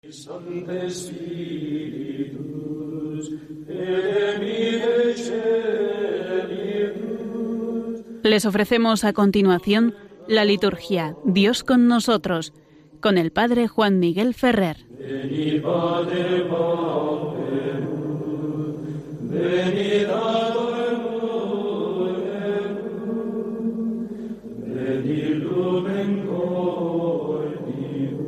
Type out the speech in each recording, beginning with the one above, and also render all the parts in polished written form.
Sancte Spiritus, et Les ofrecemos a continuación la liturgia Dios con nosotros, con el Padre Juan Miguel Ferrer. Venid Pater Pauperum, venid Adorem, venid Lumen Cordium,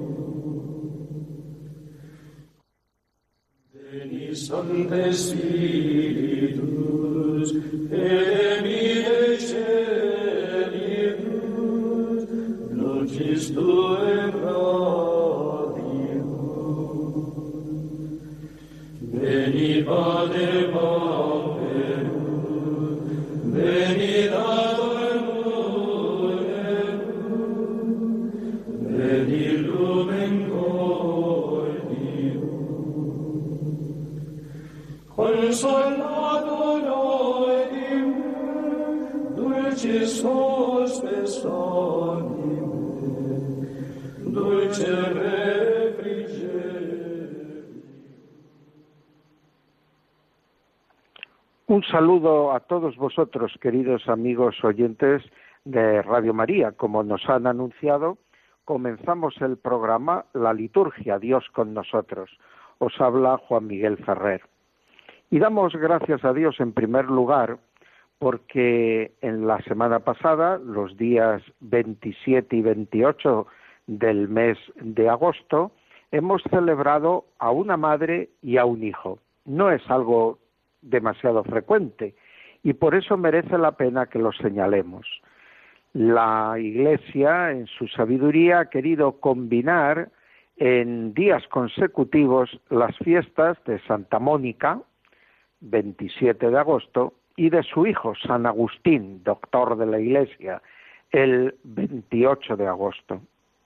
venid Sancte Spiritus, et Lucis Tuae radium. Venid Pater Pauperum, venid Adorem, venid Lumen Cordium. Consolado Dominum, dulcis hospes anime, dulce refrigerio. Un saludo a todos vosotros, queridos amigos oyentes de Radio María. Como nos han anunciado, comenzamos el programa La Liturgia, Dios con nosotros. Os habla Juan Miguel Ferrer. Y damos gracias a Dios en primer lugar porque en la semana pasada, los días 27 y 28 del mes de agosto, hemos celebrado a una madre y a un hijo. No es algo demasiado frecuente y por eso merece la pena que lo señalemos. La Iglesia, en su sabiduría, ha querido combinar en días consecutivos las fiestas de Santa Mónica, 27 de agosto, y de su hijo, San Agustín, doctor de la Iglesia, el 28 de agosto.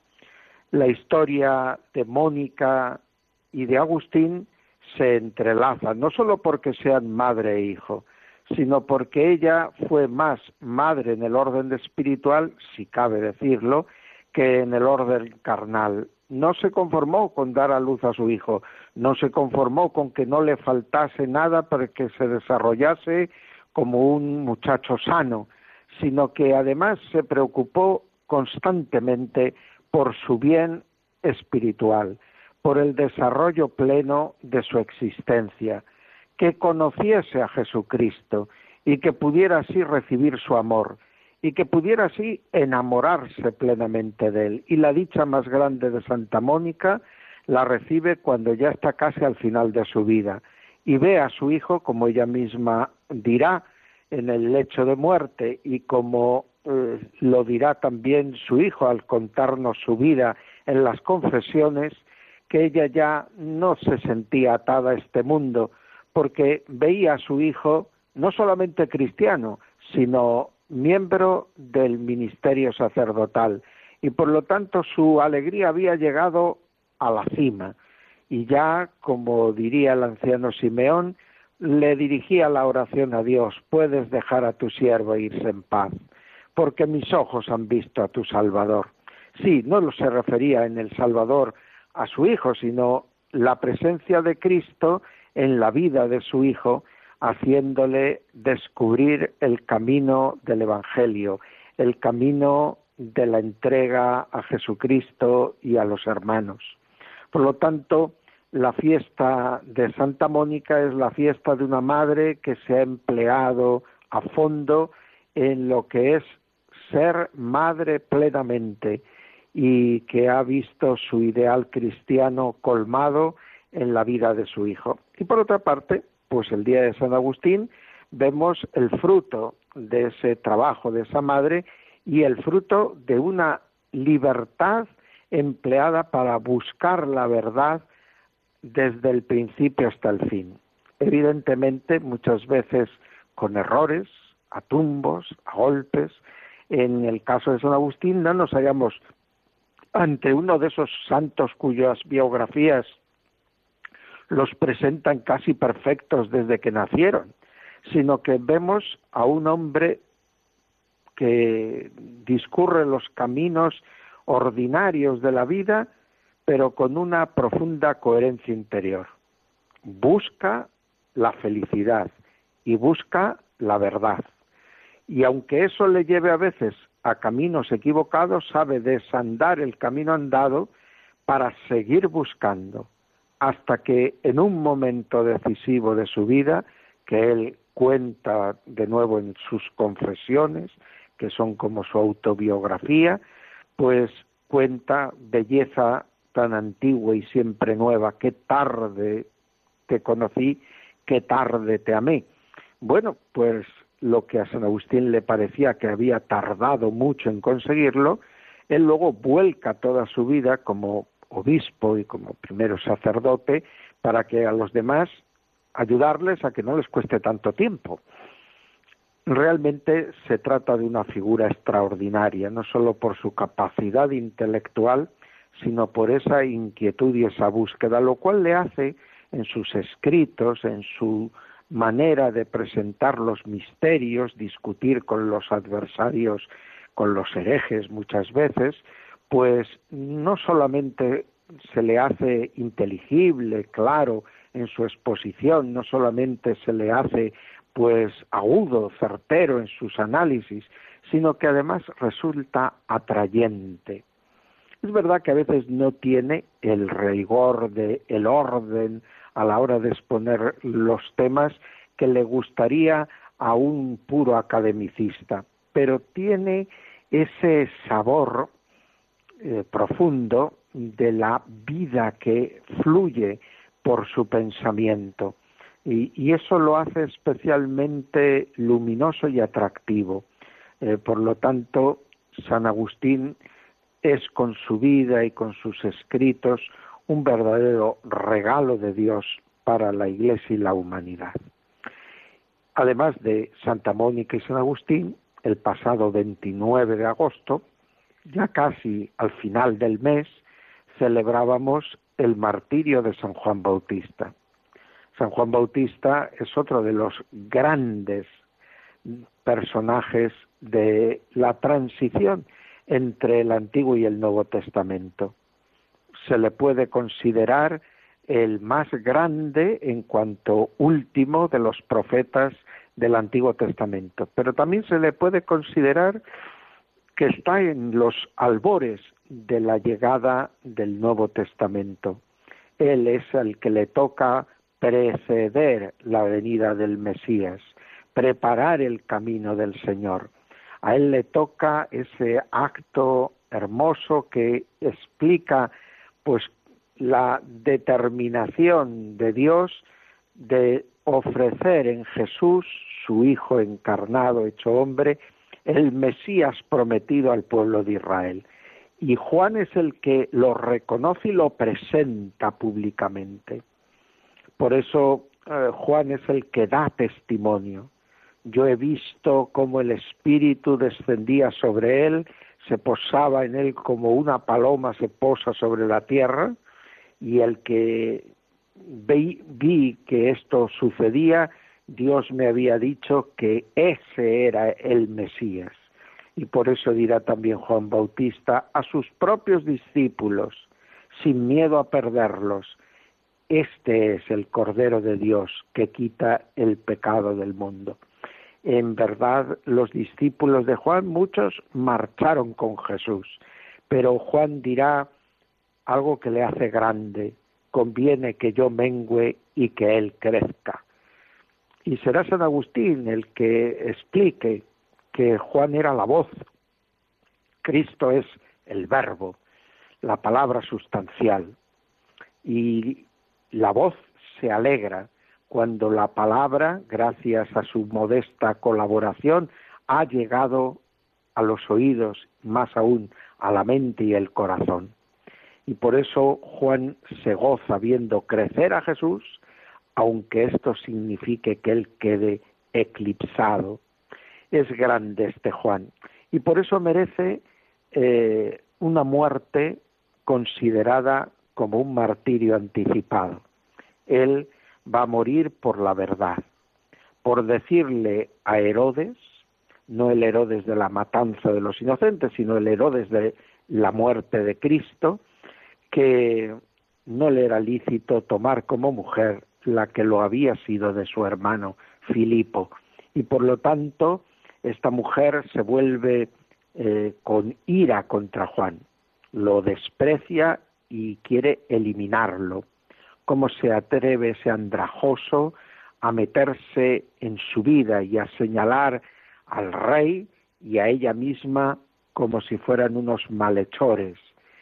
La historia de Mónica y de Agustín se entrelaza, no solo porque sean madre e hijo, sino porque ella fue más madre en el orden espiritual, si cabe decirlo, que en el orden carnal. No se conformó con dar a luz a su hijo, no se conformó con que no le faltase nada para que se desarrollase como un muchacho sano, sino que además se preocupó constantemente por su bien espiritual, por el desarrollo pleno de su existencia, que conociese a Jesucristo y que pudiera así recibir su amor y que pudiera así enamorarse plenamente de él. Y la dicha más grande de Santa Mónica la recibe cuando ya está casi al final de su vida y ve a su hijo, como ella misma dirá, en el lecho de muerte, y como lo dirá también su hijo al contarnos su vida en las confesiones, que ella ya no se sentía atada a este mundo, porque veía a su hijo no solamente cristiano, sino miembro del ministerio sacerdotal, y por lo tanto su alegría había llegado a la cima, y ya, como diría el anciano Simeón, le dirigía la oración a Dios: puedes dejar a tu siervo e irse en paz, porque mis ojos han visto a tu Salvador. Sí, no se refería en el Salvador a su hijo, sino la presencia de Cristo en la vida de su hijo, haciéndole descubrir el camino del Evangelio, el camino de la entrega a Jesucristo y a los hermanos. Por lo tanto, la fiesta de Santa Mónica es la fiesta de una madre que se ha empleado a fondo en lo que es ser madre plenamente y que ha visto su ideal cristiano colmado en la vida de su hijo. Y por otra parte, pues el día de San Agustín vemos el fruto de ese trabajo de esa madre y el fruto de una libertad empleada para buscar la verdad desde el principio hasta el fin. Evidentemente, muchas veces con errores, a tumbos, a golpes. En el caso de San Agustín no nos hallamos ante uno de esos santos cuyas biografías los presentan casi perfectos desde que nacieron, sino que vemos a un hombre que discurre los caminos ordinarios de la vida pero con una profunda coherencia interior. Busca la felicidad y busca la verdad. Y aunque eso le lleve a veces a caminos equivocados, sabe desandar el camino andado para seguir buscando, hasta que en un momento decisivo de su vida, que él cuenta de nuevo en sus confesiones, que son como su autobiografía, pues cuenta: belleza tan antigua y siempre nueva, qué tarde te conocí, qué tarde te amé. Bueno, pues lo que a San Agustín le parecía que había tardado mucho en conseguirlo, él luego vuelca toda su vida como obispo y como primero sacerdote para que a los demás ayudarles a que no les cueste tanto tiempo. Realmente se trata de una figura extraordinaria, no solo por su capacidad intelectual, sino por esa inquietud y esa búsqueda, lo cual le hace en sus escritos, en su manera de presentar los misterios, discutir con los adversarios, con los herejes muchas veces, pues no solamente se le hace inteligible, claro, en su exposición, no solamente se le hace pues agudo, certero en sus análisis, sino que además resulta atrayente. Es verdad que a veces no tiene el rigor el orden a la hora de exponer los temas que le gustaría a un puro academicista, pero tiene ese sabor profundo de la vida que fluye por su pensamiento, y eso lo hace especialmente luminoso y atractivo. Por lo tanto, San Agustín es con su vida y con sus escritos un verdadero regalo de Dios para la Iglesia y la humanidad. Además de Santa Mónica y San Agustín, el pasado 29 de agosto, ya casi al final del mes, celebrábamos el martirio de San Juan Bautista. San Juan Bautista es otro de los grandes personajes de la transición entre el Antiguo y el Nuevo Testamento. Se le puede considerar el más grande en cuanto último de los profetas del Antiguo Testamento, pero también se le puede considerar que está en los albores de la llegada del Nuevo Testamento. Él es el que le toca preceder la venida del Mesías, preparar el camino del Señor. A él le toca ese acto hermoso que explica pues la determinación de Dios de ofrecer en Jesús, su Hijo encarnado, hecho hombre, el Mesías prometido al pueblo de Israel. Y Juan es el que lo reconoce y lo presenta públicamente. Por eso Juan es el que da testimonio. Yo he visto cómo el Espíritu descendía sobre él, se posaba en él como una paloma se posa sobre la tierra, y el que vi que esto sucedía, Dios me había dicho que ese era el Mesías. Y por eso dirá también Juan Bautista a sus propios discípulos, sin miedo a perderlos: este es el Cordero de Dios que quita el pecado del mundo. En verdad, los discípulos de Juan, muchos marcharon con Jesús, pero Juan dirá algo que le hace grande: conviene que yo mengüe y que él crezca. Y será San Agustín el que explique que Juan era la voz, Cristo es el verbo, la palabra sustancial, y la voz se alegra cuando la palabra, gracias a su modesta colaboración, ha llegado a los oídos, más aún a la mente y el corazón. Y por eso Juan se goza viendo crecer a Jesús, aunque esto signifique que él quede eclipsado. Es grande este Juan, y por eso merece una muerte considerada como un martirio anticipado. Él va a morir por la verdad, por decirle a Herodes, no el Herodes de la matanza de los inocentes, sino el Herodes de la muerte de Cristo, que no le era lícito tomar como mujer la que lo había sido de su hermano Filipo, y por lo tanto esta mujer se vuelve con ira contra Juan, lo desprecia y quiere eliminarlo. ¿Cómo se atreve ese andrajoso a meterse en su vida y a señalar al rey y a ella misma como si fueran unos malhechores?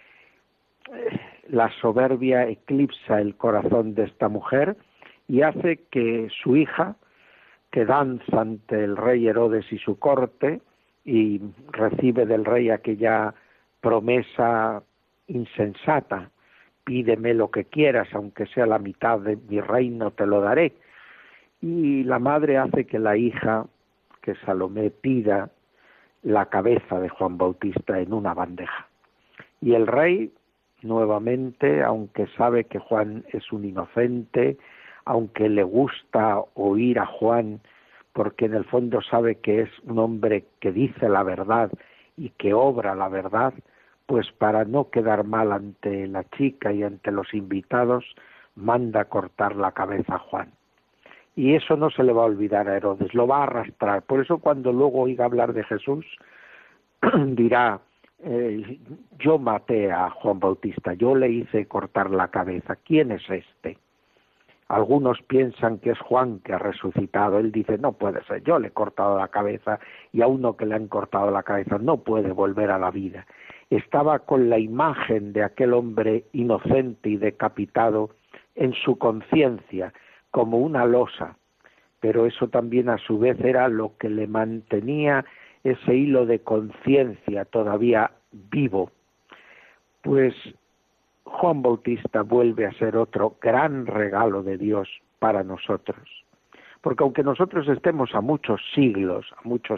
La soberbia eclipsa el corazón de esta mujer y hace que su hija, que danza ante el rey Herodes y su corte y recibe del rey aquella promesa insensata: pídeme lo que quieras, aunque sea la mitad de mi reino te lo daré. Y la madre hace que la hija, que Salomé, pida la cabeza de Juan Bautista en una bandeja. Y el rey, nuevamente, aunque sabe que Juan es un inocente, aunque le gusta oír a Juan, porque en el fondo sabe que es un hombre que dice la verdad y que obra la verdad, pues para no quedar mal ante la chica y ante los invitados, manda cortar la cabeza a Juan. Y eso no se le va a olvidar a Herodes, lo va a arrastrar. Por eso cuando luego oiga hablar de Jesús, dirá: yo maté a Juan Bautista, yo le hice cortar la cabeza, ¿quién es este? Algunos piensan que es Juan que ha resucitado. Él dice: no puede ser, yo le he cortado la cabeza, y a uno que le han cortado la cabeza no puede volver a la vida. Estaba con la imagen de aquel hombre inocente y decapitado en su conciencia, como una losa, pero eso también a su vez era lo que le mantenía ese hilo de conciencia todavía vivo. Pues Juan Bautista vuelve a ser otro gran regalo de Dios para nosotros, porque aunque nosotros estemos a muchos siglos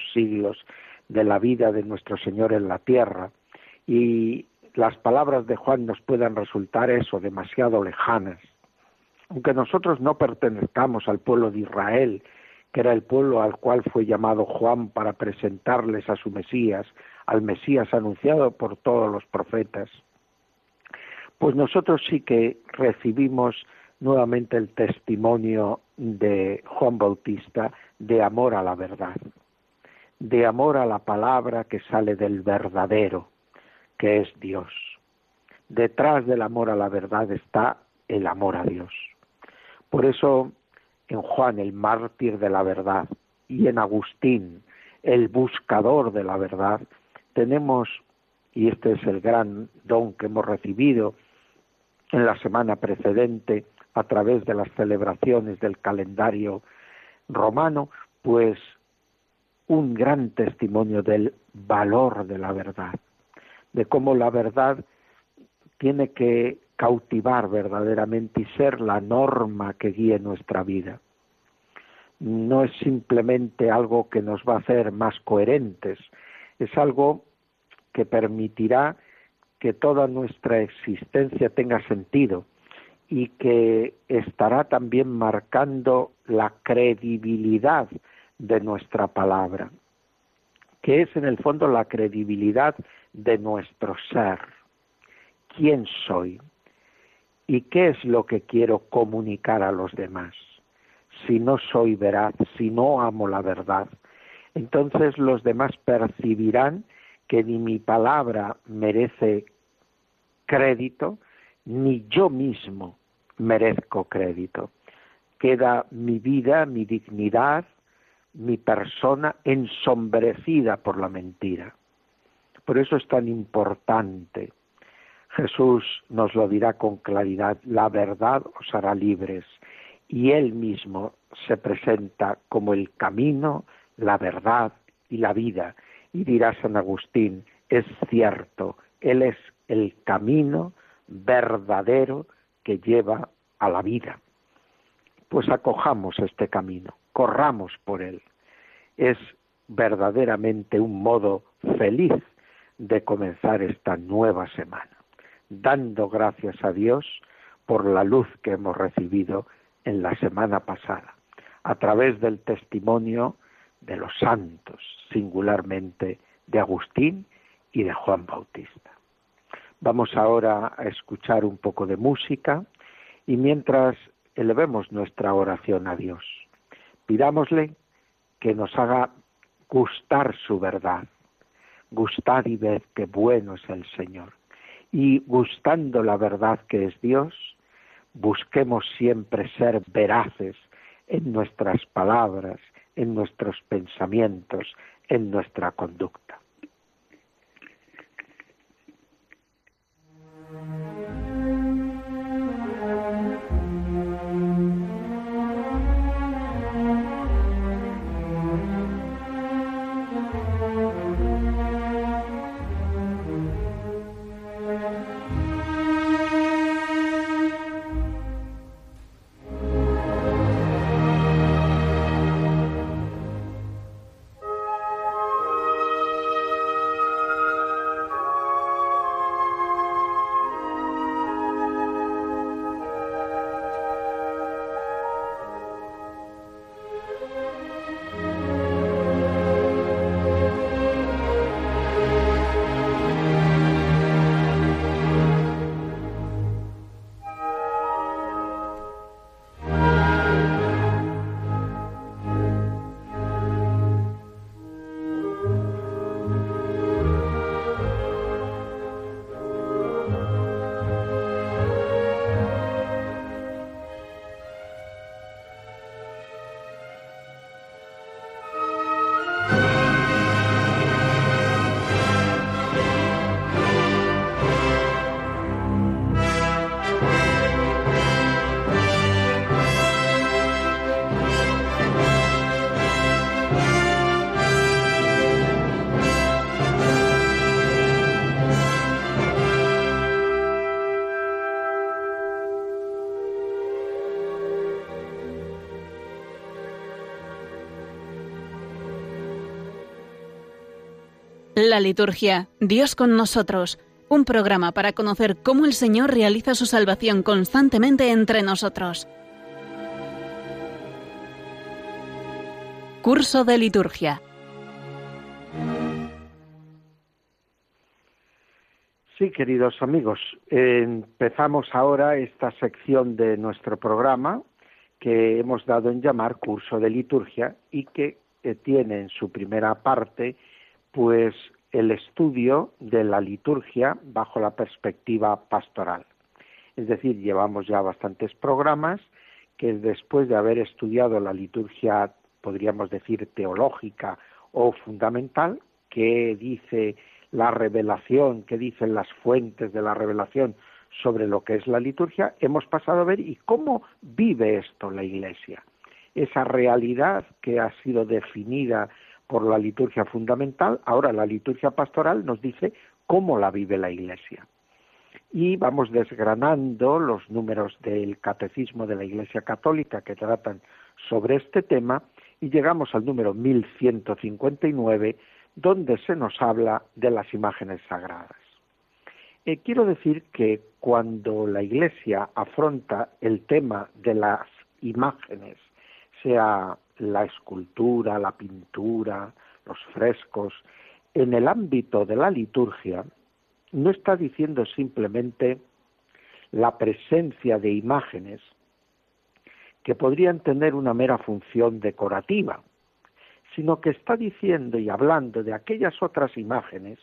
de la vida de nuestro Señor en la tierra, y las palabras de Juan nos puedan resultar demasiado lejanas, aunque nosotros no pertenezcamos al pueblo de Israel, que era el pueblo al cual fue llamado Juan para presentarles a su Mesías, al Mesías anunciado por todos los profetas, pues nosotros sí que recibimos nuevamente el testimonio de Juan Bautista de amor a la verdad, de amor a la palabra que sale del verdadero, que es Dios. Detrás del amor a la verdad está el amor a Dios. Por eso en Juan, el mártir de la verdad, y en Agustín, el buscador de la verdad, tenemos, y este es el gran don que hemos recibido en la semana precedente a través de las celebraciones del calendario romano, pues un gran testimonio del valor de la verdad, de cómo la verdad tiene que cautivar verdaderamente y ser la norma que guíe nuestra vida. No es simplemente algo que nos va a hacer más coherentes, es algo que permitirá que toda nuestra existencia tenga sentido y que estará también marcando la credibilidad de nuestra palabra, que es en el fondo la credibilidad de nuestro ser. ¿Quién soy? ¿Y qué es lo que quiero comunicar a los demás? Si no soy veraz, si no amo la verdad, entonces los demás percibirán que ni mi palabra merece crédito, ni yo mismo merezco crédito. Queda mi vida, mi dignidad, mi persona ensombrecida por la mentira. Por eso es tan importante. Jesús nos lo dirá con claridad: la verdad os hará libres. Y Él mismo se presenta como el camino, la verdad y la vida. Y dirá San Agustín: es cierto, Él es el camino verdadero que lleva a la vida. Pues acojamos este camino, corramos por él. Es verdaderamente un modo feliz de comenzar esta nueva semana, dando gracias a Dios por la luz que hemos recibido en la semana pasada, a través del testimonio de los santos, singularmente de Agustín y de Juan Bautista. Vamos ahora a escuchar un poco de música y mientras elevemos nuestra oración a Dios, pidámosle que nos haga gustar su verdad. Gustad y ved qué bueno es el Señor. Y gustando la verdad que es Dios, busquemos siempre ser veraces en nuestras palabras, en nuestros pensamientos, en nuestra conducta. La liturgia, Dios con nosotros, un programa para conocer cómo el Señor realiza su salvación constantemente entre nosotros. Curso de liturgia. Sí, queridos amigos, empezamos ahora esta sección de nuestro programa que hemos dado en llamar Curso de Liturgia y que tiene en su primera parte pues el estudio de la liturgia bajo la perspectiva pastoral. Es decir, llevamos ya bastantes programas que después de haber estudiado la liturgia, podríamos decir, teológica o fundamental, que dice la revelación, que dicen las fuentes de la revelación sobre lo que es la liturgia, hemos pasado a ver y cómo vive esto la Iglesia. Esa realidad que ha sido definida por la liturgia fundamental, ahora la liturgia pastoral nos dice cómo la vive la Iglesia. Y vamos desgranando los números del Catecismo de la Iglesia Católica que tratan sobre este tema y llegamos al número 1159, donde se nos habla de las imágenes sagradas. Quiero decir que cuando la Iglesia afronta el tema de las imágenes, sea la escultura, la pintura, los frescos, en el ámbito de la liturgia, no está diciendo simplemente la presencia de imágenes que podrían tener una mera función decorativa, sino que está diciendo y hablando de aquellas otras imágenes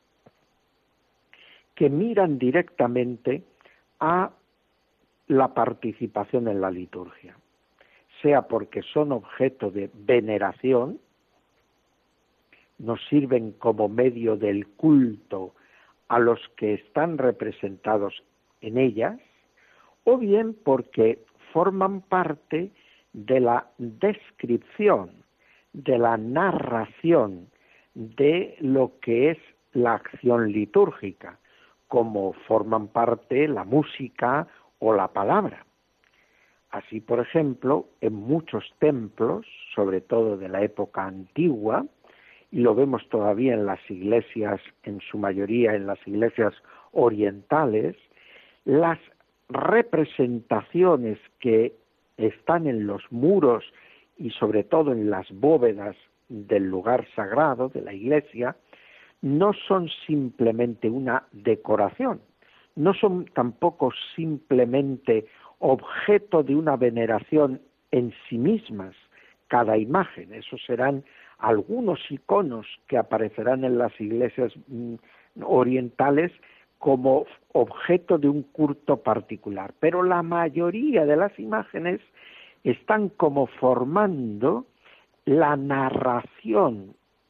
que miran directamente a la participación en la liturgia, sea porque son objeto de veneración, nos sirven como medio del culto a los que están representados en ellas, o bien porque forman parte de la descripción, de la narración de lo que es la acción litúrgica, como forman parte la música o la palabra. Así, por ejemplo, en muchos templos, sobre todo de la época antigua, y lo vemos todavía en las iglesias, en su mayoría en las iglesias orientales, las representaciones que están en los muros y sobre todo en las bóvedas del lugar sagrado de la iglesia, no son simplemente una decoración, no son tampoco simplemente objeto de una veneración en sí mismas, cada imagen. Esos serán algunos iconos que aparecerán en las iglesias orientales como objeto de un culto particular. Pero la mayoría de las imágenes están como formando la narración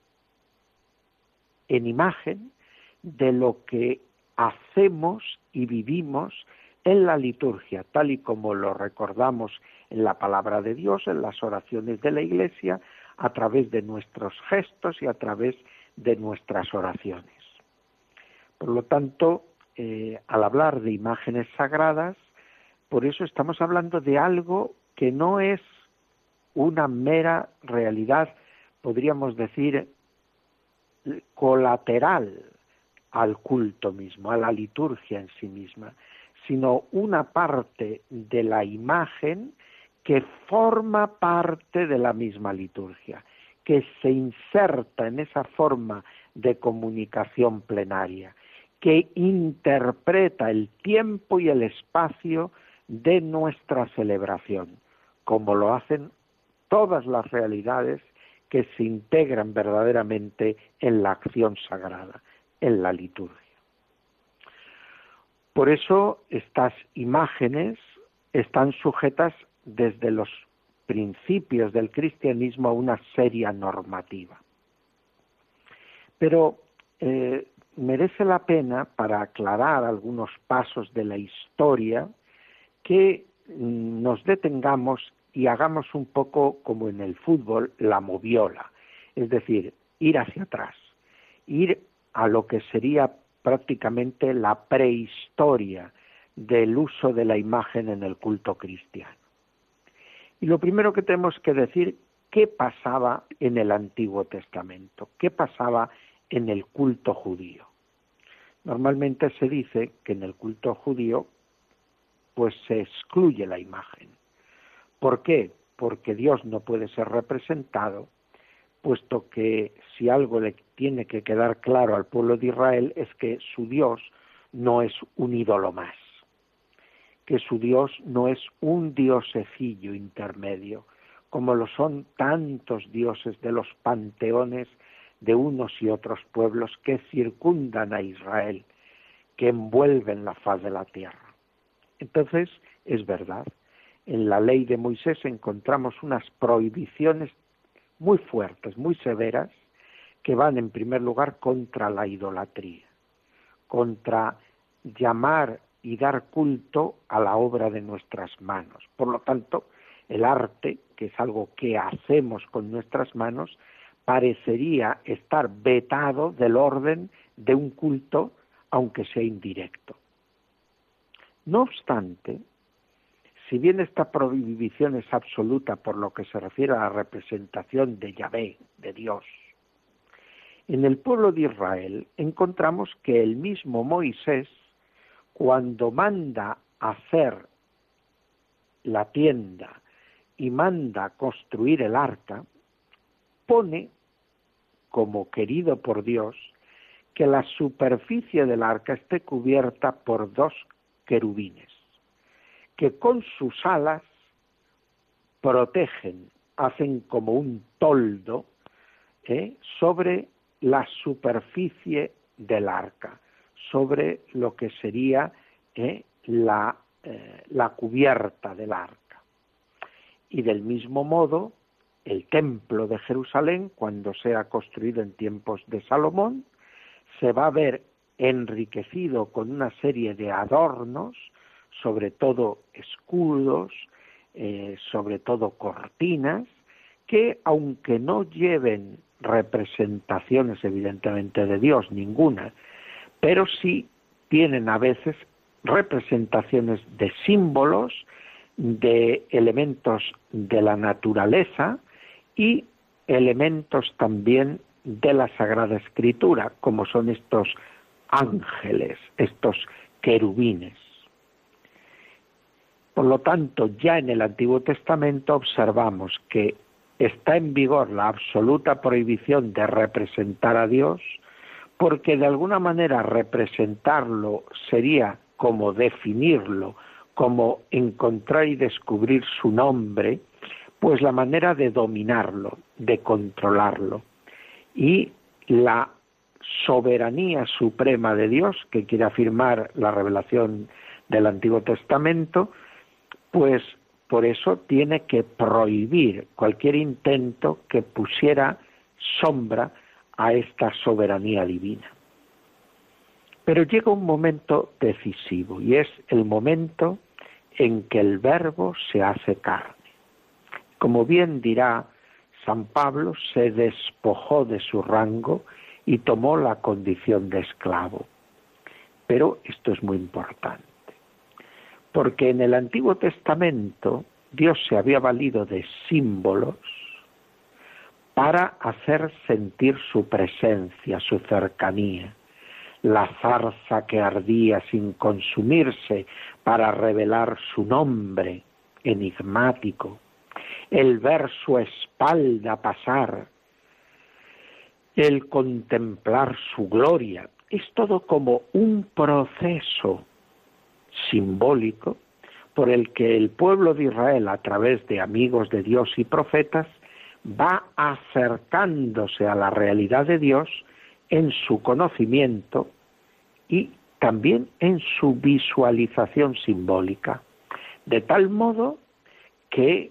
en imagen de lo que hacemos y vivimos en la liturgia, tal y como lo recordamos en la palabra de Dios, en las oraciones de la Iglesia, a través de nuestros gestos y a través de nuestras oraciones. Por lo tanto, al hablar de imágenes sagradas, por eso estamos hablando de algo que no es una mera realidad, podríamos decir, colateral al culto mismo, a la liturgia en sí misma, sino una parte de la imagen que forma parte de la misma liturgia, que se inserta en esa forma de comunicación plenaria, que interpreta el tiempo y el espacio de nuestra celebración, como lo hacen todas las realidades que se integran verdaderamente en la acción sagrada, en la liturgia. Por eso estas imágenes están sujetas desde los principios del cristianismo a una seria normativa. Pero merece la pena, para aclarar algunos pasos de la historia, que nos detengamos y hagamos un poco como en el fútbol la moviola, es decir, ir hacia atrás, ir a lo que sería prácticamente la prehistoria del uso de la imagen en el culto cristiano. Y lo primero que tenemos que decir, ¿qué pasaba en el Antiguo Testamento? ¿Qué pasaba en el culto judío? Normalmente se dice que en el culto judío pues se excluye la imagen. ¿Por qué? Porque Dios no puede ser representado, puesto que si algo le tiene que quedar claro al pueblo de Israel es que su Dios no es un ídolo más, que su Dios no es un diosecillo intermedio, como lo son tantos dioses de los panteones de unos y otros pueblos que circundan a Israel, que envuelven la faz de la tierra. Entonces, es verdad, en la ley de Moisés encontramos unas prohibiciones muy fuertes, muy severas, que van en primer lugar contra la idolatría, contra llamar y dar culto a la obra de nuestras manos. Por lo tanto, el arte, que es algo que hacemos con nuestras manos, parecería estar vetado del orden de un culto, aunque sea indirecto. No obstante, si bien esta prohibición es absoluta por lo que se refiere a la representación de Yahvé, de Dios, en el pueblo de Israel encontramos que el mismo Moisés, cuando manda hacer la tienda y manda construir el arca, pone, como querido por Dios, que la superficie del arca esté cubierta por 2 querubines, que con sus alas protegen, hacen como un toldo sobre la superficie del arca, sobre lo que sería la cubierta del arca. Y del mismo modo, el templo de Jerusalén, cuando sea construido en tiempos de Salomón, se va a ver enriquecido con una serie de adornos, sobre todo escudos, sobre todo cortinas, que aunque no lleven representaciones evidentemente de Dios, ninguna, pero sí tienen a veces representaciones de símbolos, de elementos de la naturaleza y elementos también de la Sagrada Escritura, como son estos ángeles, estos querubines. Por lo tanto, ya en el Antiguo Testamento observamos que está en vigor la absoluta prohibición de representar a Dios, porque de alguna manera representarlo sería cómo definirlo, cómo encontrar y descubrir su nombre, pues la manera de dominarlo, de controlarlo. Y la soberanía suprema de Dios, que quiere afirmar la revelación del Antiguo Testamento, pues por eso tiene que prohibir cualquier intento que pusiera sombra a esta soberanía divina. Pero llega un momento decisivo, y es el momento en que el Verbo se hace carne. Como bien dirá San Pablo, se despojó de su rango y tomó la condición de esclavo. Pero esto es muy importante, porque en el Antiguo Testamento Dios se había valido de símbolos para hacer sentir su presencia, su cercanía. La zarza que ardía sin consumirse para revelar su nombre enigmático, el ver su espalda pasar, el contemplar su gloria, es todo como un proceso simbólico por el que el pueblo de Israel, a través de amigos de Dios y profetas, va acercándose a la realidad de Dios en su conocimiento y también en su visualización simbólica, de tal modo que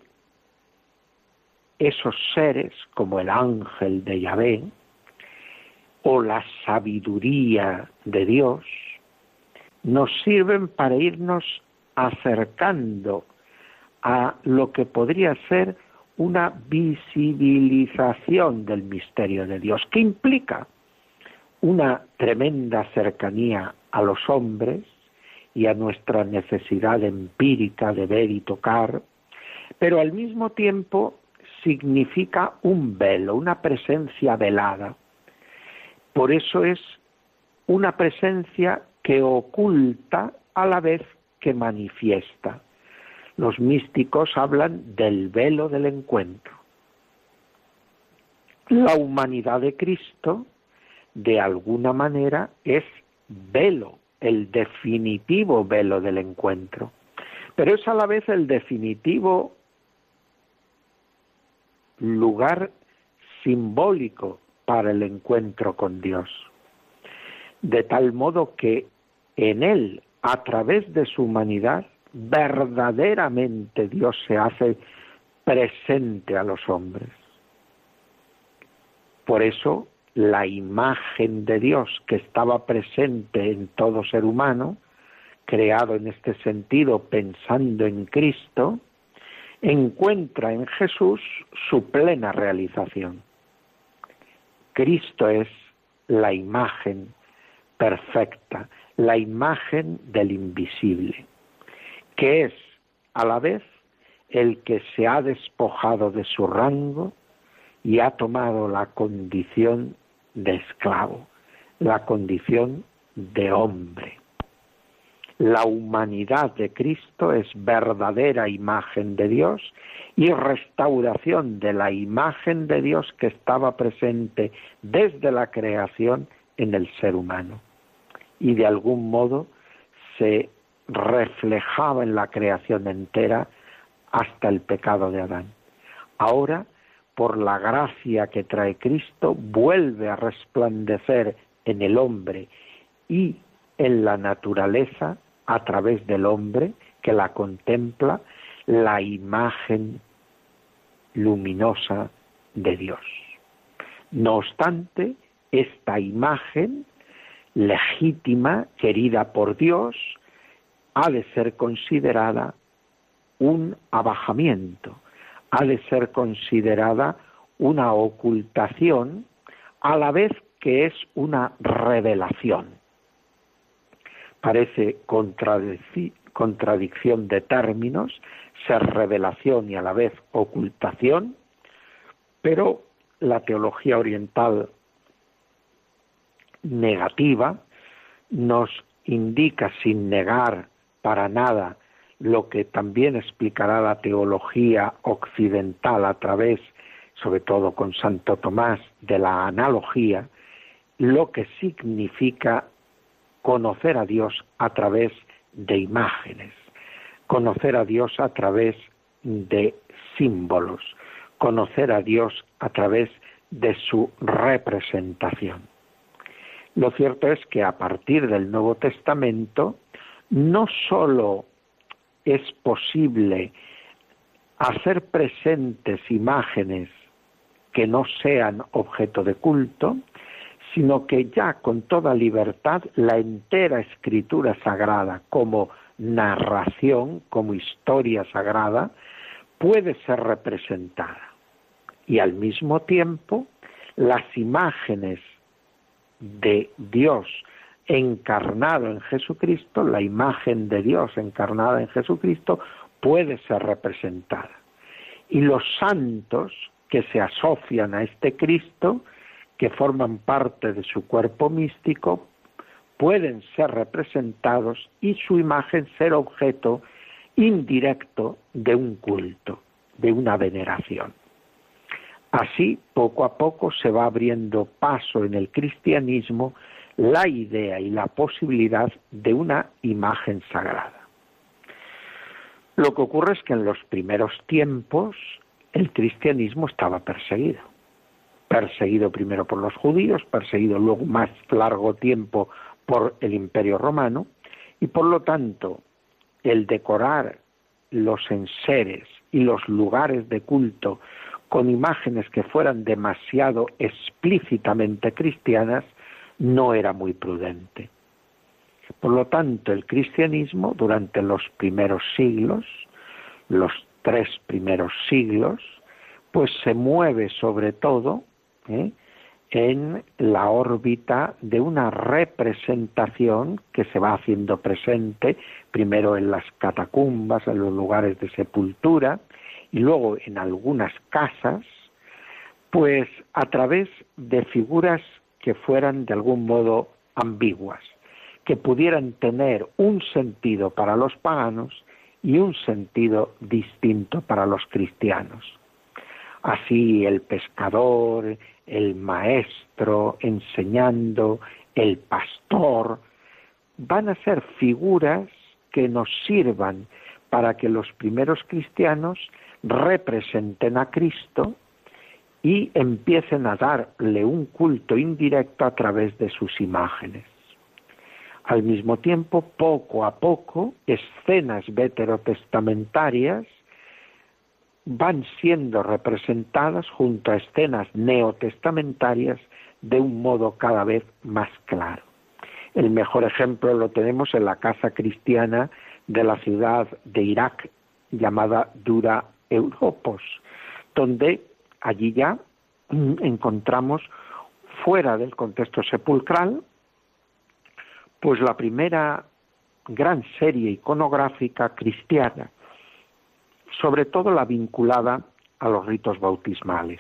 esos seres, como el ángel de Yahvé, o la sabiduría de Dios, nos sirven para irnos acercando a lo que podría ser una visibilización del misterio de Dios, que implica una tremenda cercanía a los hombres y a nuestra necesidad empírica de ver y tocar, pero al mismo tiempo significa un velo, una presencia velada. Por eso es una presencia que oculta a la vez que manifiesta. Los místicos hablan del velo del encuentro. La humanidad de Cristo, de alguna manera, es velo, el definitivo velo del encuentro. Pero es a la vez el definitivo lugar simbólico para el encuentro con Dios. De tal modo que en Él, a través de su humanidad, verdaderamente Dios se hace presente a los hombres. Por eso, la imagen de Dios que estaba presente en todo ser humano, creado en este sentido pensando en Cristo, encuentra en Jesús su plena realización. Cristo es la imagen perfecta, la imagen del invisible, que es a la vez el que se ha despojado de su rango y ha tomado la condición de esclavo, la condición de hombre. La humanidad de Cristo es verdadera imagen de Dios y restauración de la imagen de Dios que estaba presente desde la creación en el ser humano. Y de algún modo se reflejaba en la creación entera hasta el pecado de Adán. Ahora, por la gracia que trae Cristo, vuelve a resplandecer en el hombre y en la naturaleza, a través del hombre que la contempla, la imagen luminosa de Dios. No obstante, esta imagen legítima, querida por Dios, ha de ser considerada un abajamiento, ha de ser considerada una ocultación, a la vez que es una revelación. Parece contradicción de términos, ser revelación y a la vez ocultación, pero la teología oriental negativa nos indica sin negar para nada lo que también explicará la teología occidental a través, sobre todo con Santo Tomás, de la analogía, lo que significa conocer a Dios a través de imágenes, conocer a Dios a través de símbolos, conocer a Dios a través de su representación. Lo cierto es que a partir del Nuevo Testamento no sólo es posible hacer presentes imágenes que no sean objeto de culto, sino que ya con toda libertad la entera Escritura Sagrada como narración, como historia sagrada, puede ser representada. Y al mismo tiempo, las imágenes de Dios encarnado en Jesucristo, la imagen de Dios encarnada en Jesucristo, puede ser representada. Y los santos que se asocian a este Cristo, que forman parte de su cuerpo místico, pueden ser representados y su imagen ser objeto indirecto de un culto, de una veneración. Así, poco a poco se va abriendo paso en el cristianismo la idea y la posibilidad de una imagen sagrada. Lo que ocurre es que en los primeros tiempos el cristianismo estaba perseguido. Perseguido primero por los judíos, perseguido luego más largo tiempo por el Imperio Romano, y por lo tanto el decorar los enseres y los lugares de culto con imágenes que fueran demasiado explícitamente cristianas no era muy prudente. Por lo tanto, el cristianismo durante los primeros siglos, los 3 primeros siglos, pues se mueve sobre todo en la órbita de una representación que se va haciendo presente primero en las catacumbas, en los lugares de sepultura, y luego en algunas casas, pues a través de figuras que fueran de algún modo ambiguas, que pudieran tener un sentido para los paganos y un sentido distinto para los cristianos. Así el pescador, el maestro enseñando, el pastor, van a ser figuras que nos sirvan para que los primeros cristianos representen a Cristo y empiecen a darle un culto indirecto a través de sus imágenes. Al mismo tiempo, poco a poco, escenas veterotestamentarias van siendo representadas junto a escenas neotestamentarias de un modo cada vez más claro. El mejor ejemplo lo tenemos en la casa cristiana de la ciudad de Irak, llamada Dura Europos, donde allí ya encontramos, fuera del contexto sepulcral, pues la primera gran serie iconográfica cristiana, sobre todo la vinculada a los ritos bautismales.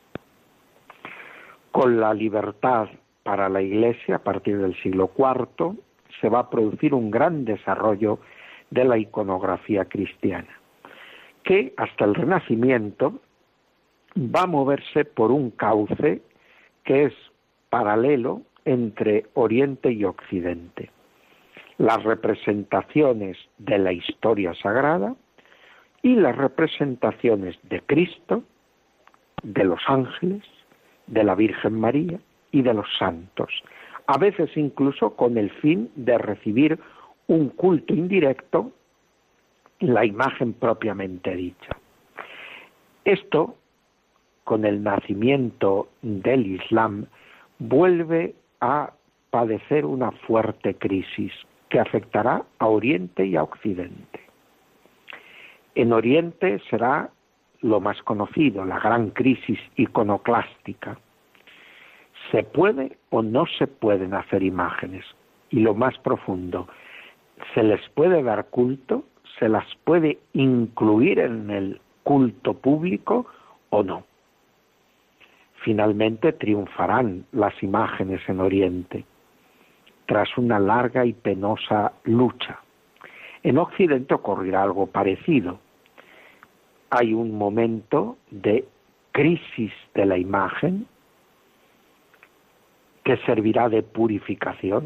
Con la libertad para la Iglesia, a partir del siglo IV, se va a producir un gran desarrollo de la iconografía cristiana, que hasta el Renacimiento va a moverse por un cauce que es paralelo entre Oriente y Occidente. Las representaciones de la historia sagrada y las representaciones de Cristo, de los ángeles, de la Virgen María y de los santos, a veces incluso con el fin de recibir un culto indirecto, la imagen propiamente dicha. Esto, con el nacimiento del Islam, vuelve a padecer una fuerte crisis que afectará a Oriente y a Occidente. En Oriente será lo más conocido, la gran crisis iconoclástica. ¿Se puede o no se pueden hacer imágenes? Y lo más profundo, ¿se les puede dar culto? ¿Se las puede incluir en el culto público o no? Finalmente triunfarán las imágenes en Oriente, tras una larga y penosa lucha. En Occidente ocurrirá algo parecido. Hay un momento de crisis de la imagen que servirá de purificación,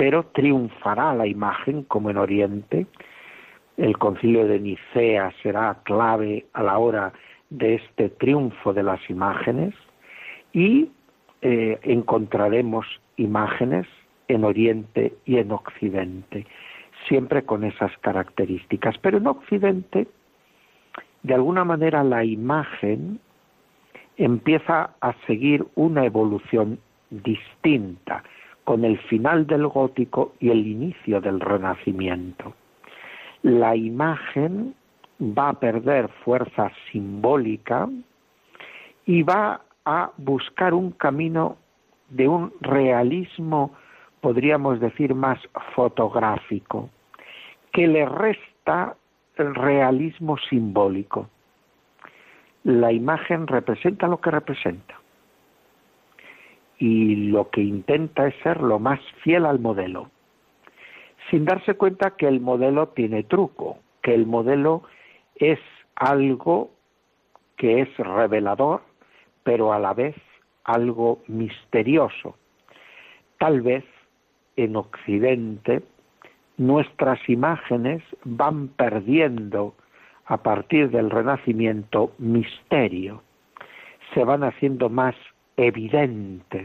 pero triunfará la imagen como en Oriente. El Concilio de Nicea será clave a la hora de este triunfo de las imágenes y encontraremos imágenes en Oriente y en Occidente, siempre con esas características. Pero en Occidente, de alguna manera, la imagen empieza a seguir una evolución distinta con el final del Gótico y el inicio del Renacimiento. La imagen va a perder fuerza simbólica y va a buscar un camino de un realismo, podríamos decir, más fotográfico, que le resta el realismo simbólico. La imagen representa lo que representa y lo que intenta es ser lo más fiel al modelo, sin darse cuenta que el modelo tiene truco, que el modelo es algo que es revelador, pero a la vez algo misterioso. Tal vez en Occidente nuestras imágenes van perdiendo a partir del Renacimiento misterio, se van haciendo más evidentes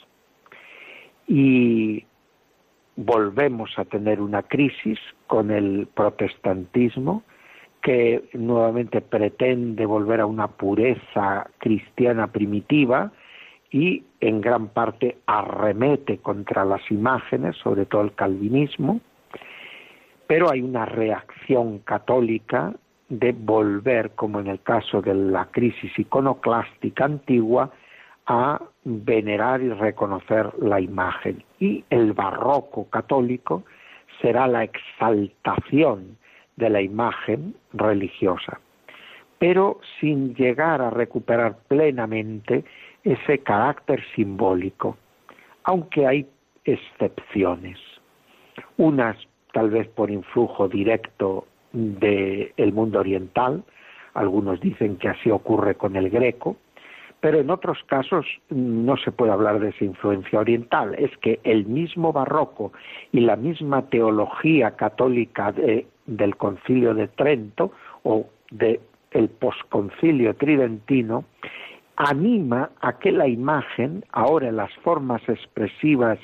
y volvemos a tener una crisis con el protestantismo que nuevamente pretende volver a una pureza cristiana primitiva y en gran parte arremete contra las imágenes, sobre todo el calvinismo, pero hay una reacción católica de volver, como en el caso de la crisis iconoclástica antigua, a venerar y reconocer la imagen. Y el barroco católico será la exaltación de la imagen religiosa, pero sin llegar a recuperar plenamente ese carácter simbólico, aunque hay excepciones, unas tal vez por influjo directo del mundo oriental, algunos dicen que así ocurre con el greco, pero en otros casos no se puede hablar de esa influencia oriental, es que el mismo barroco y la misma teología católica del Concilio de Trento o del posconcilio tridentino anima a que la imagen, ahora en las formas expresivas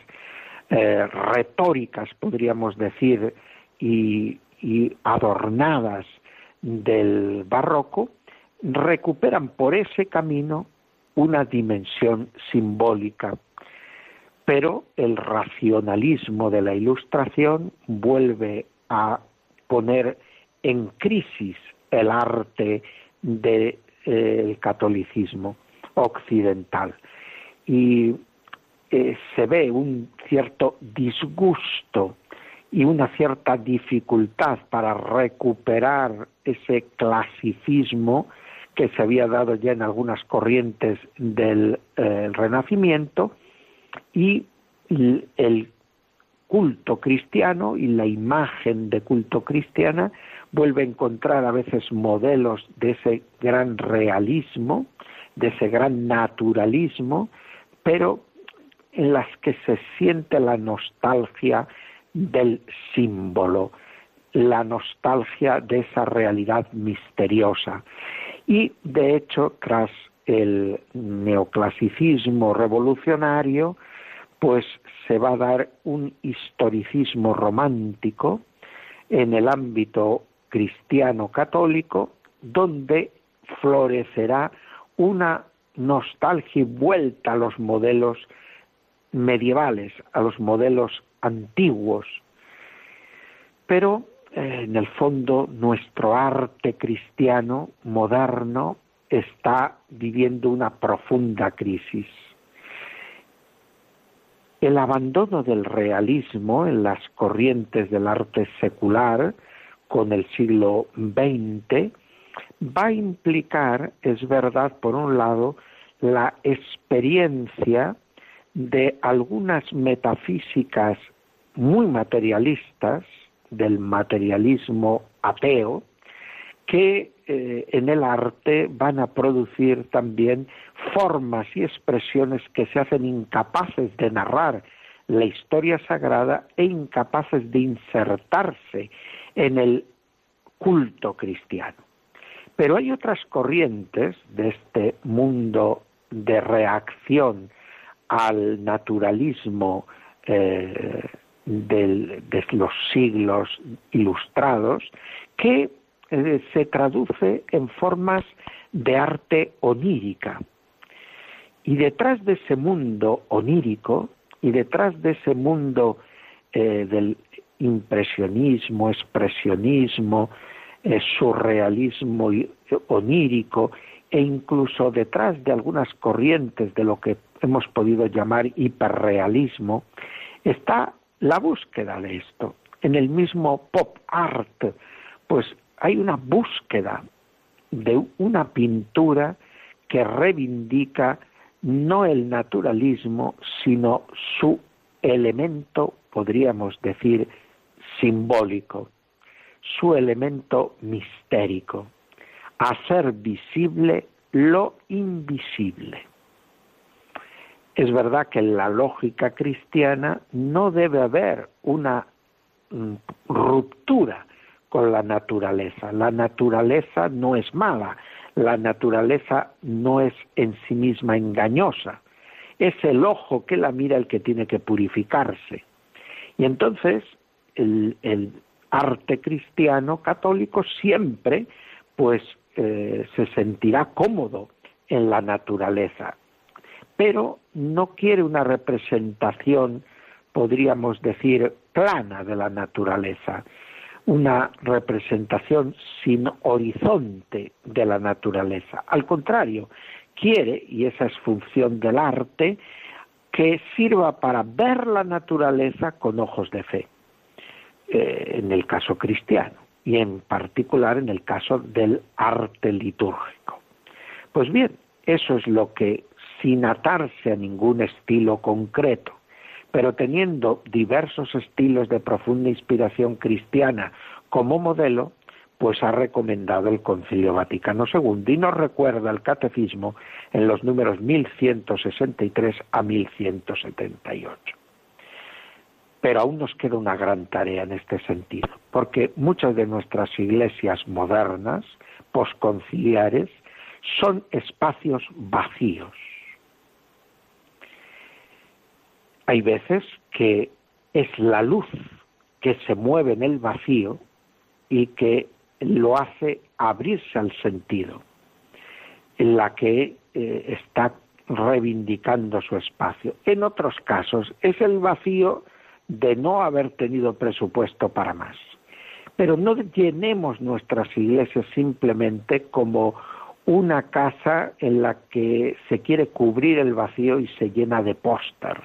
retóricas, podríamos decir, y adornadas del barroco, recuperan por ese camino una dimensión simbólica, pero el racionalismo de la Ilustración vuelve a poner en crisis el arte del catolicismo occidental y se ve un cierto disgusto y una cierta dificultad para recuperar ese clasicismo que se había dado ya en algunas corrientes del Renacimiento, y el culto cristiano y la imagen de culto cristiana vuelve a encontrar a veces modelos de ese gran realismo, de ese gran naturalismo, pero en las que se siente la nostalgia del símbolo, la nostalgia de esa realidad misteriosa. Y de hecho, tras el neoclasicismo revolucionario, pues se va a dar un historicismo romántico en el ámbito cristiano católico, donde florecerá una nostalgia y vuelta a los modelos medievales, a los modelos antiguos. Pero en el fondo nuestro arte cristiano moderno está viviendo una profunda crisis. El abandono del realismo en las corrientes del arte secular con el siglo XX va a implicar, es verdad, por un lado, la experiencia de algunas metafísicas muy materialistas, del materialismo ateo, que en el arte van a producir también formas y expresiones que se hacen incapaces de narrar la historia sagrada e incapaces de insertarse en el culto cristiano. Pero hay otras corrientes de este mundo de reacción al naturalismo de los siglos ilustrados, que se traduce en formas de arte onírica. Y detrás de ese mundo onírico, y detrás de ese mundo del impresionismo, expresionismo, surrealismo onírico, e incluso detrás de algunas corrientes de lo que hemos podido llamar hiperrealismo, está la búsqueda de esto. En el mismo pop art, pues hay una búsqueda de una pintura que reivindica no el naturalismo, sino su elemento, podríamos decir, simbólico, su elemento mistérico, hacer visible lo invisible. Es verdad que en la lógica cristiana no debe haber una ruptura con la naturaleza. La naturaleza no es mala, la naturaleza no es en sí misma engañosa. Es el ojo que la mira el que tiene que purificarse. Y entonces el arte cristiano católico siempre pues se sentirá cómodo en la naturaleza, pero no quiere una representación, podríamos decir, plana de la naturaleza, una representación sin horizonte de la naturaleza. Al contrario, quiere, y esa es función del arte, que sirva para ver la naturaleza con ojos de fe, en el caso cristiano, y en particular en el caso del arte litúrgico. Pues bien, eso es lo que, sin atarse a ningún estilo concreto, pero teniendo diversos estilos de profunda inspiración cristiana como modelo, pues ha recomendado el Concilio Vaticano II, y nos recuerda el Catecismo en los números 1163 a 1178. Pero aún nos queda una gran tarea en este sentido, porque muchas de nuestras iglesias modernas, posconciliares, son espacios vacíos. Hay veces que es la luz que se mueve en el vacío y que lo hace abrirse al sentido, en la que está reivindicando su espacio. En otros casos es el vacío de no haber tenido presupuesto para más. Pero no llenemos nuestras iglesias simplemente como una casa en la que se quiere cubrir el vacío y se llena de pósters.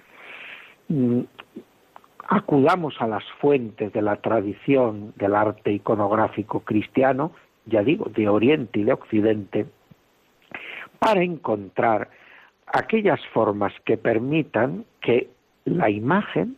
Acudamos a las fuentes de la tradición del arte iconográfico cristiano, ya digo, de Oriente y de Occidente, para encontrar aquellas formas que permitan que la imagen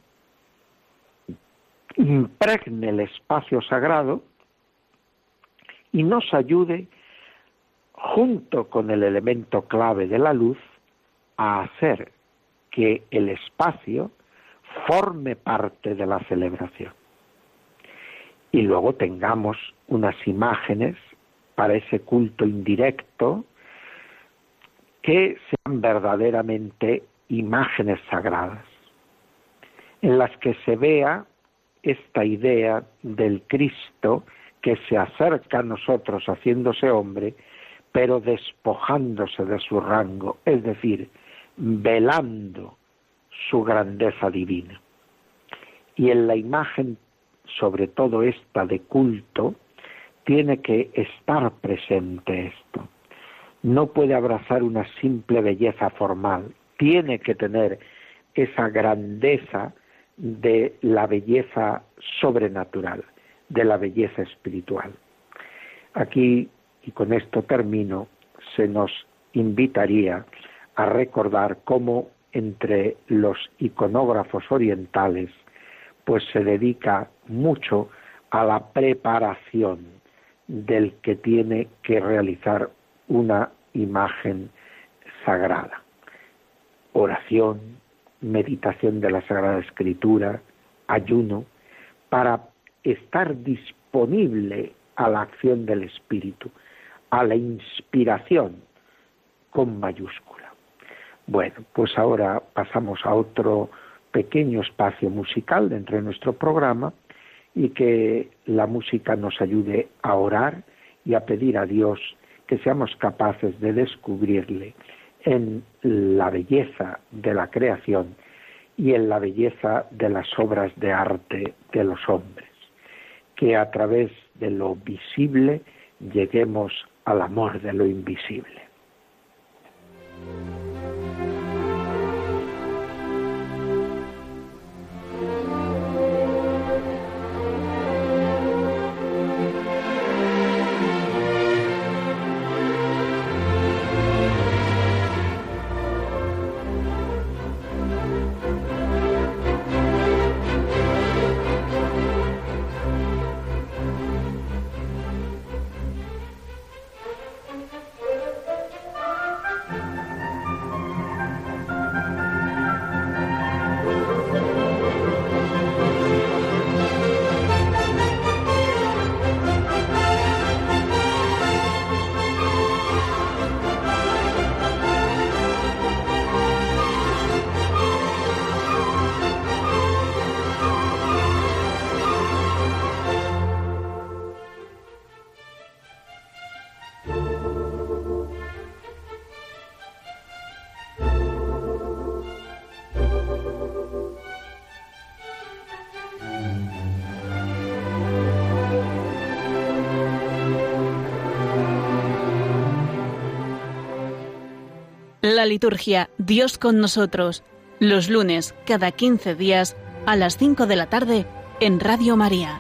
impregne el espacio sagrado y nos ayude, junto con el elemento clave de la luz, a hacer que el espacio forme parte de la celebración. Y luego tengamos unas imágenes para ese culto indirecto que sean verdaderamente imágenes sagradas, en las que se vea esta idea del Cristo que se acerca a nosotros haciéndose hombre, pero despojándose de su rango, es decir, velando su grandeza divina. Y en la imagen, sobre todo esta de culto, tiene que estar presente esto. No puede abrazar una simple belleza formal, tiene que tener esa grandeza de la belleza sobrenatural, de la belleza espiritual. Aquí, y con esto termino, se nos invitaría a recordar cómo entre los iconógrafos orientales pues se dedica mucho a la preparación del que tiene que realizar una imagen sagrada. Oración, meditación de la Sagrada Escritura, ayuno, para estar disponible a la acción del Espíritu, a la inspiración con mayúscula. Bueno, pues ahora pasamos a otro pequeño espacio musical dentro de nuestro programa y que la música nos ayude a orar y a pedir a Dios que seamos capaces de descubrirle en la belleza de la creación y en la belleza de las obras de arte de los hombres, que a través de lo visible lleguemos al amor de lo invisible. La liturgia Dios con nosotros, los lunes cada 15 días a las 5 de la tarde en Radio María.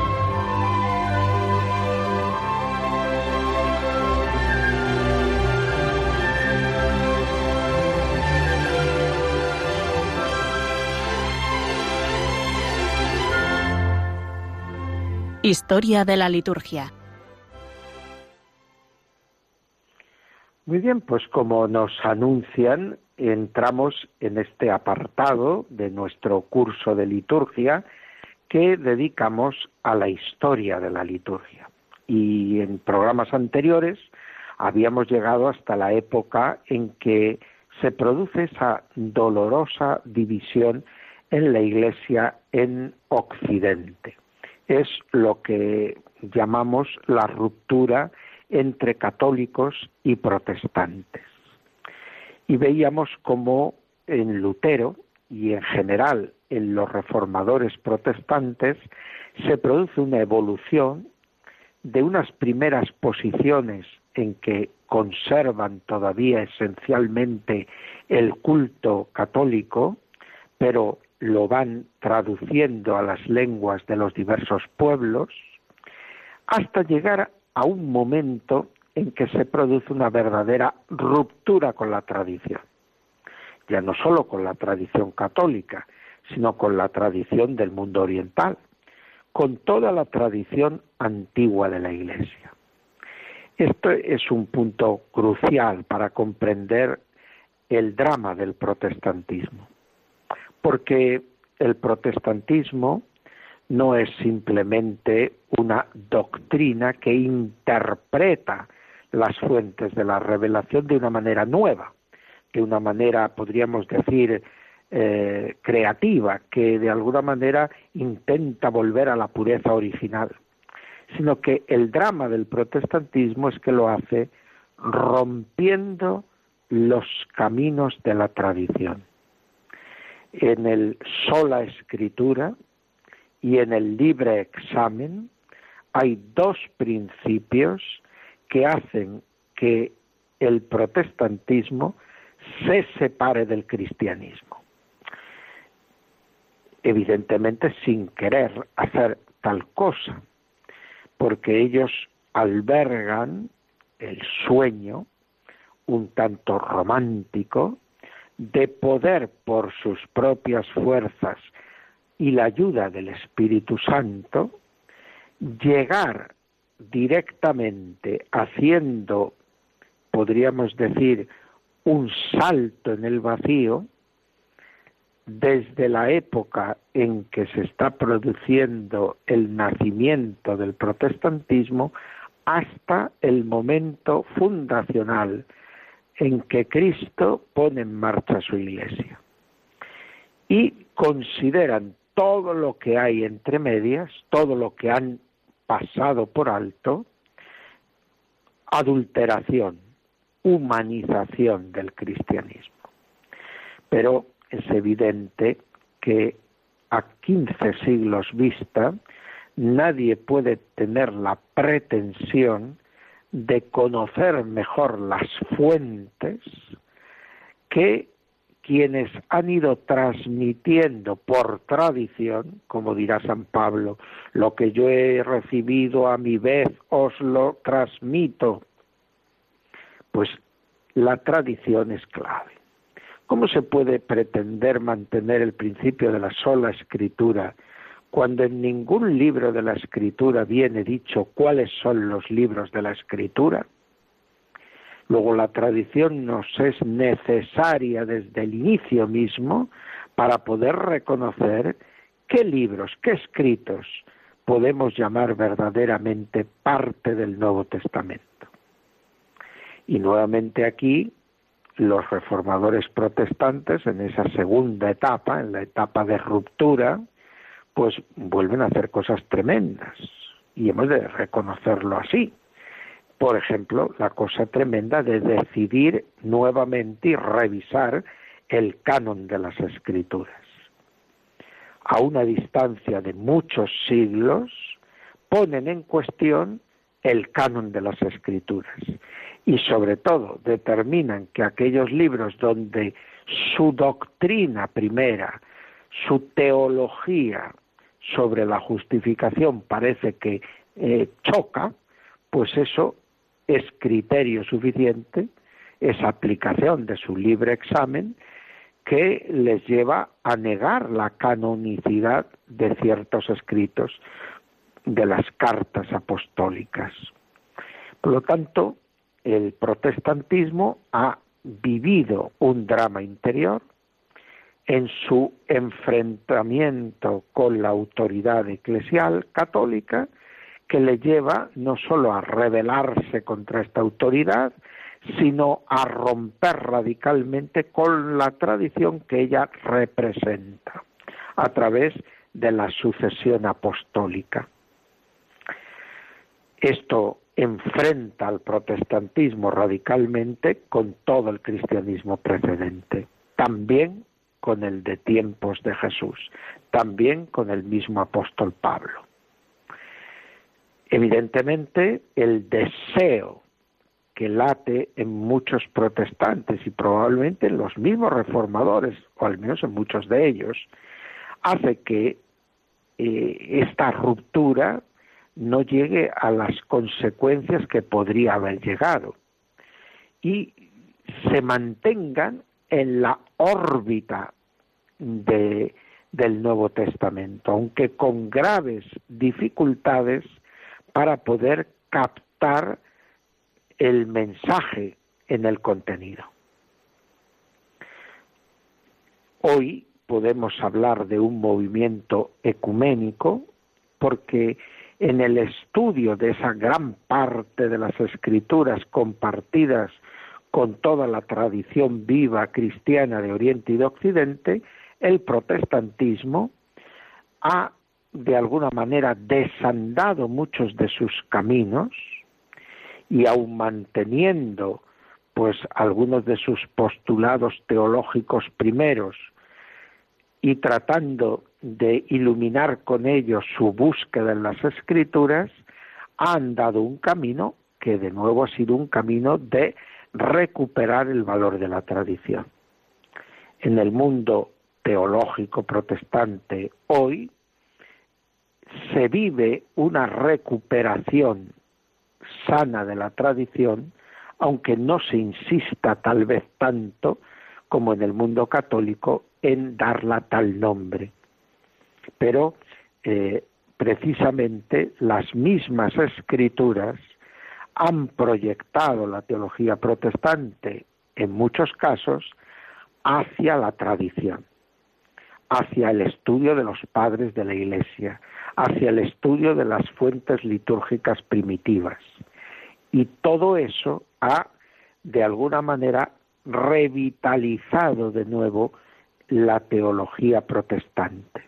Historia de la liturgia. Muy bien, pues como nos anuncian, entramos en este apartado de nuestro curso de liturgia que dedicamos a la historia de la liturgia. Y en programas anteriores habíamos llegado hasta la época en que se produce esa dolorosa división en la Iglesia en Occidente. Es lo que llamamos la ruptura entre católicos y protestantes. Y veíamos cómo en Lutero y en general en los reformadores protestantes se produce una evolución de unas primeras posiciones en que conservan todavía esencialmente el culto católico, pero lo van traduciendo a las lenguas de los diversos pueblos, hasta llegar a un momento en que se produce una verdadera ruptura con la tradición. Ya no solo con la tradición católica, sino con la tradición del mundo oriental, con toda la tradición antigua de la Iglesia. Esto es un punto crucial para comprender el drama del protestantismo, porque el protestantismo no es simplemente una doctrina que interpreta las fuentes de la revelación de una manera nueva, de una manera, podríamos decir, creativa, que de alguna manera intenta volver a la pureza original, sino que el drama del protestantismo es que lo hace rompiendo los caminos de la tradición. En el sola escritura y en el libre examen hay dos principios que hacen que el protestantismo se separe del cristianismo. Evidentemente sin querer hacer tal cosa, porque ellos albergan el sueño un tanto romántico de poder por sus propias fuerzas y la ayuda del Espíritu Santo llegar directamente haciendo, podríamos decir, un salto en el vacío desde la época en que se está produciendo el nacimiento del protestantismo hasta el momento fundacional en que Cristo pone en marcha su Iglesia. Y consideran todo lo que hay entre medias, todo lo que han pasado por alto, adulteración, humanización del cristianismo. Pero es evidente que a 15 siglos vista nadie puede tener la pretensión de conocer mejor las fuentes que quienes han ido transmitiendo por tradición, como dirá San Pablo, lo que yo he recibido a mi vez os lo transmito. Pues la tradición es clave. ¿Cómo se puede pretender mantener el principio de la sola escritura cuando en ningún libro de la escritura viene dicho cuáles son los libros de la escritura? Luego la tradición nos es necesaria desde el inicio mismo para poder reconocer qué libros, qué escritos podemos llamar verdaderamente parte del Nuevo Testamento. Y nuevamente aquí los reformadores protestantes en esa segunda etapa, en la etapa de ruptura, pues vuelven a hacer cosas tremendas y hemos de reconocerlo así. Por ejemplo, la cosa tremenda de decidir nuevamente y revisar el canon de las Escrituras. A una distancia de muchos siglos, ponen en cuestión el canon de las Escrituras y sobre todo determinan que aquellos libros donde su doctrina primera, su teología sobre la justificación parece que choca, pues eso es criterio suficiente, es aplicación de su libre examen que les lleva a negar la canonicidad de ciertos escritos de las cartas apostólicas. Por lo tanto, el protestantismo ha vivido un drama interior en su enfrentamiento con la autoridad eclesial católica, que le lleva no solo a rebelarse contra esta autoridad, sino a romper radicalmente con la tradición que ella representa a través de la sucesión apostólica. Esto enfrenta al protestantismo radicalmente con todo el cristianismo precedente, también con el de tiempos de Jesús, también con el mismo apóstol Pablo. Evidentemente, el deseo que late en muchos protestantes y probablemente en los mismos reformadores, o al menos en muchos de ellos, hace que esta ruptura no llegue a las consecuencias que podría haber llegado y se mantengan en la órbita del Nuevo Testamento, aunque con graves dificultades para poder captar el mensaje en el contenido. Hoy podemos hablar de un movimiento ecuménico porque en el estudio de esa gran parte de las escrituras compartidas con toda la tradición viva cristiana de Oriente y de Occidente, el protestantismo ha de alguna manera desandado muchos de sus caminos y aun manteniendo pues algunos de sus postulados teológicos primeros y tratando de iluminar con ellos su búsqueda en las Escrituras, han dado un camino que de nuevo ha sido un camino de recuperar el valor de la tradición. En el mundo teológico protestante hoy se vive una recuperación sana de la tradición, aunque no se insista tal vez tanto como en el mundo católico en darla tal nombre. Pero precisamente las mismas escrituras han proyectado la teología protestante, en muchos casos, hacia la tradición. hacia el estudio de los padres de la Iglesia, hacia el estudio de las fuentes litúrgicas primitivas. Y todo eso ha, de alguna manera, revitalizado de nuevo la teología protestante.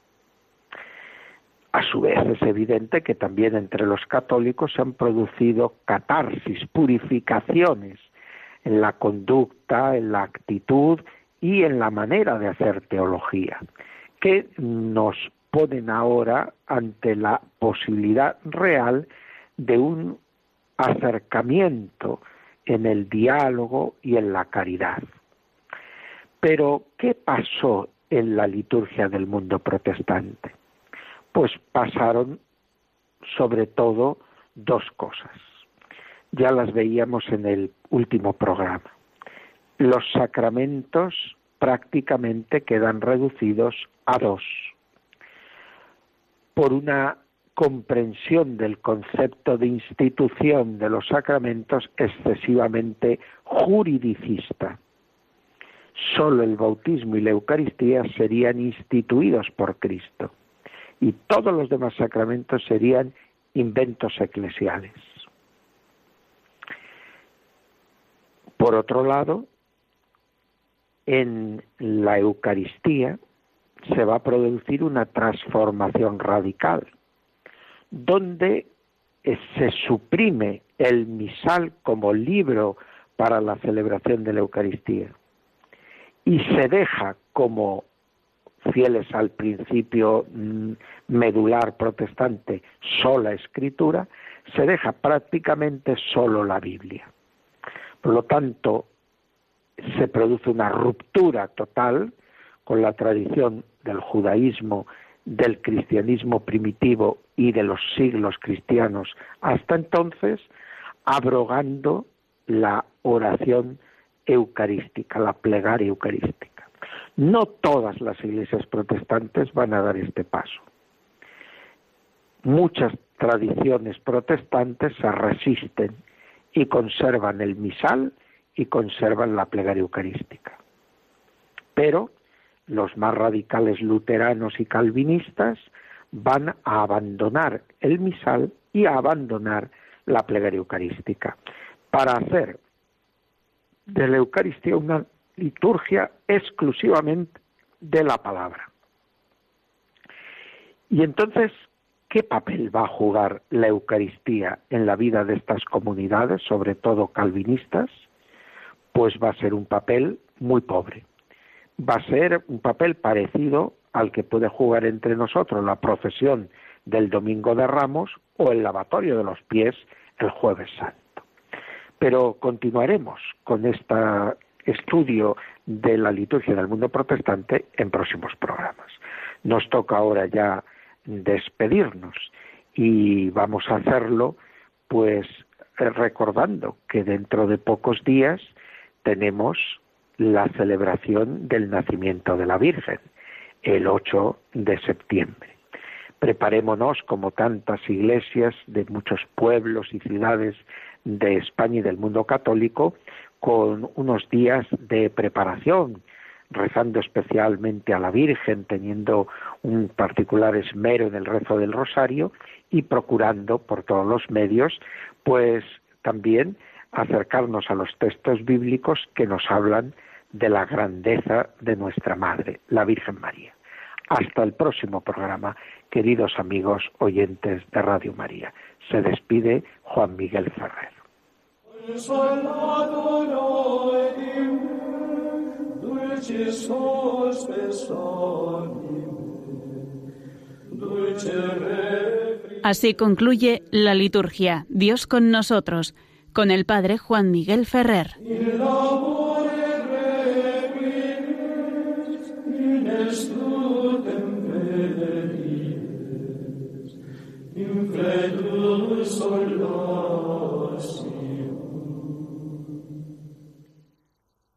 A su vez, es evidente que también entre los católicos se han producido catarsis, purificaciones en la conducta, en la actitud y en la manera de hacer teología, que nos ponen ahora ante la posibilidad real de un acercamiento en el diálogo y en la caridad. Pero, ¿qué pasó en la liturgia del mundo protestante? Pues pasaron sobre todo dos cosas. Ya las veíamos en el último programa. Los sacramentos prácticamente quedan reducidos a dos. Por una comprensión del concepto de institución de los sacramentos excesivamente juridicista. Solo el bautismo y la Eucaristía serían instituidos por Cristo y todos los demás sacramentos serían inventos eclesiales. Por otro lado, en la Eucaristía se va a producir una transformación radical, donde se suprime el misal como libro para la celebración de la Eucaristía y se deja, como fieles al principio medular protestante, sola escritura, se deja prácticamente solo la Biblia. Por lo tanto, se produce una ruptura total con la tradición del judaísmo, del cristianismo primitivo y de los siglos cristianos hasta entonces, abrogando la oración eucarística, la plegaria eucarística. No todas las iglesias protestantes van a dar este paso. Muchas tradiciones protestantes se resisten y conservan el misal y conservan la plegaria eucarística. Pero los más radicales luteranos y calvinistas van a abandonar el misal y a abandonar la plegaria eucarística para hacer de la Eucaristía una liturgia exclusivamente de la palabra. Y entonces, ¿qué papel va a jugar la Eucaristía en la vida de estas comunidades, sobre todo calvinistas? Pues va a ser un papel muy pobre. Va a ser un papel parecido al que puede jugar entre nosotros la procesión del Domingo de Ramos o el lavatorio de los pies el Jueves Santo. Pero continuaremos con este estudio de la liturgia del mundo protestante en próximos programas. Nos toca ahora ya despedirnos y vamos a hacerlo pues recordando que dentro de pocos días tenemos la celebración del nacimiento de la Virgen, el 8 de septiembre. Preparémonos, como tantas iglesias de muchos pueblos y ciudades de España y del mundo católico, con unos días de preparación, rezando especialmente a la Virgen, teniendo un particular esmero en el rezo del rosario y procurando por todos los medios, pues también acercarnos a los textos bíblicos que nos hablan de la grandeza de nuestra Madre, la Virgen María. Hasta el próximo programa, queridos amigos oyentes de Radio María. Se despide Juan Miguel Ferrer. Así concluye la liturgia Dios con nosotros, con el Padre Juan Miguel Ferrer. Incredulus solas